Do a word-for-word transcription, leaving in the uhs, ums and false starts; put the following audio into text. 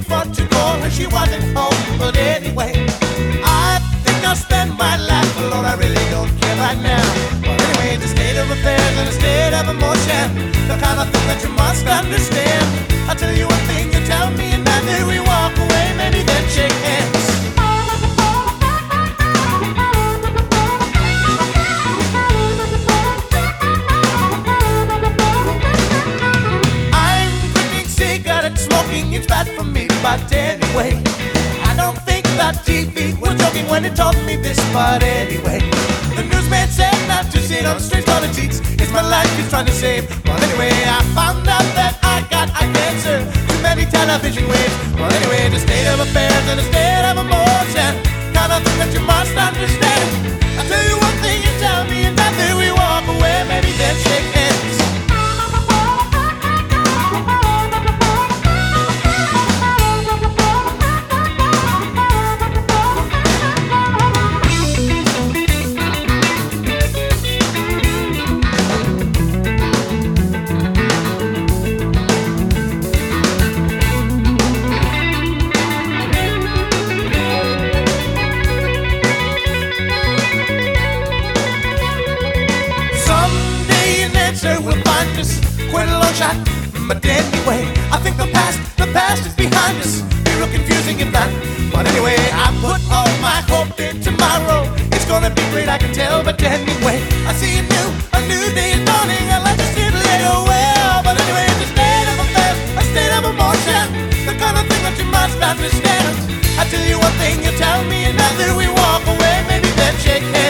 waiting for to call her, she wasn't home. But anyway, I think I'll spend my life alone. I really don't care right now. But anyway, the state of affairs and the state of emotion, the kind of thing that you must understand. I'll tell you one thing, you tell me another, we walk away, maybe then shake hands. Smoking, it's bad for me, but anyway, I don't think that T V was joking when it told me this, but anyway, the newsman said not to sit on the streets for the cheats. It's my life he's trying to save. But anyway, I found out that I got a cancer, too many television waves. But anyway, the state of affairs and the state of emotion, kind of thing that you must understand. I tell you one thing, you tell me another, we walk away, maybe then shake hands. We'll find us quite a long shot. But anyway, I think the past, the past is behind us. Be real confusing if not. But anyway, I put all my hope in tomorrow. It's gonna be great, I can tell. But anyway, I see a new, a new day is dawning. I like to see it later well. But anyway, it's a state of affairs, a state of emotion, the kind of thing that you must understand. I tell you one thing, you tell me another. We walk away, maybe then shake hands.